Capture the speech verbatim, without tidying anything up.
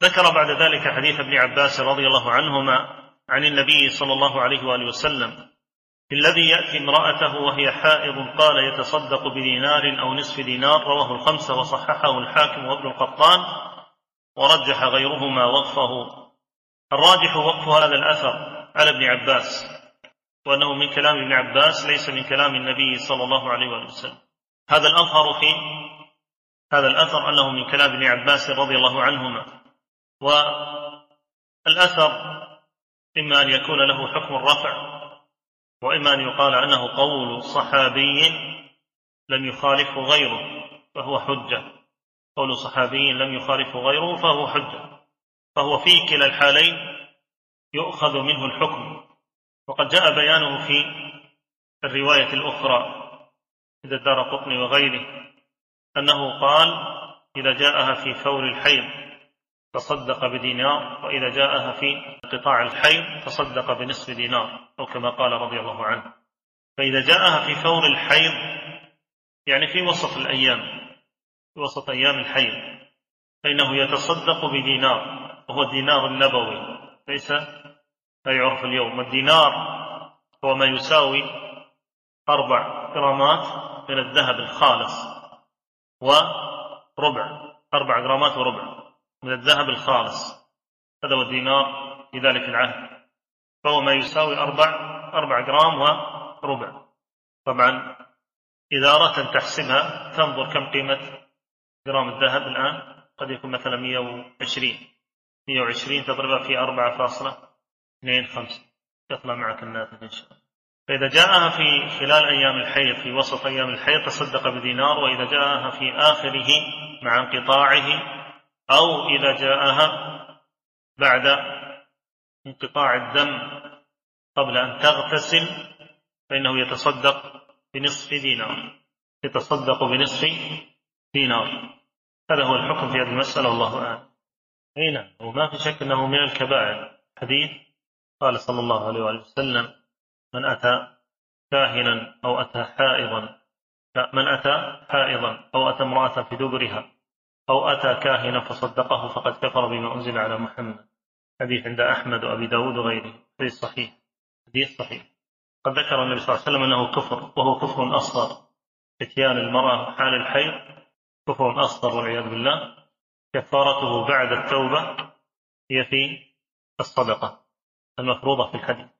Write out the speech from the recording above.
ذكر بعد ذلك حديث ابن عباس رضي الله عنهما عن النبي صلى الله عليه وآله وسلم الذي يأتي امرأته وهي حائض قال يتصدق بدينار أو نصف دينار، رواه الخمسة وصححه الحاكم وابن القطان ورجح غيرهما وقفه. الراجح وقف هذا الأثر على ابن عباس، وأنه من كلام ابن عباس ليس من كلام النبي صلى الله عليه وآله وسلم. هذا الأظهر في هذا الأثر أنه من كلام ابن عباس رضي الله عنهما. والأثر إما أن يكون له حكم الرفع، وإما أن يقال أنه قول صحابي لم يخالفه غيره فهو حجة. قول صحابي لم يخالفه غيره فهو حجة، فهو في كلا الحالين يؤخذ منه الحكم. وقد جاء بيانه في الرواية الأخرى عند الدارقطني وغيره أنه قال إذا جاءها في فور الحيض تصدق بدينار، وإذا جاءها في قطاع الحيض تصدق بنصف دينار، أو كما قال رضي الله عنه. فإذا جاءها في فور الحيض يعني في وسط الأيام، في وسط أيام الحيض، فإنه يتصدق بدينار، وهو الدينار النبوي ليس لا يعرف اليوم. الدينار هو ما يساوي أربع جرامات من الذهب الخالص وربع، أربع جرامات وربع من الذهب الخالص، هذا هو الدينار في ذلك العهد، فهو ما يساوي أربع أربع جرام وربع. طبعا إذا أردت تحسبها تنظر كم قيمة جرام الذهب الآن، قد يكون مثلا مئة وعشرين مئة وعشرين تضربها في أربعة فاصلة اثنين خمسة يطلع معك الناتج إن شاء الله. فإذا جاءها في خلال أيام الحيض في وسط أيام الحيض تصدق بدينار، وإذا جاءها في آخره مع انقطاعه أو إذا جاءها بعد انقطاع الدم قبل أن تغتسل فإنه يتصدق بنصف دينار، يتصدق بنصف دينار. هذا هو الحكم في هذه المسألة، والله أعلم. أي نعم، وما في شك أنه من الكبائر. حديث قال صلى الله عليه وسلم من أتى كاهنا أو أتى حائضا من أتى حائضا أو أتى امرأة في دبرها أو أتى كاهنا فصدقه فقد كفر بما أنزل على محمد. حديث عند أحمد وأبي داود وغيره، حديث صحيح، حديث صحيح. قد ذكر النبي صلى الله عليه وسلم أنه كفر، وهو كفر أصغر. اتيان المرأة حال الحيض كفر أصغر والعياذ بالله، كفارته بعد التوبة هي في الصدقة المفروضة في الحديث.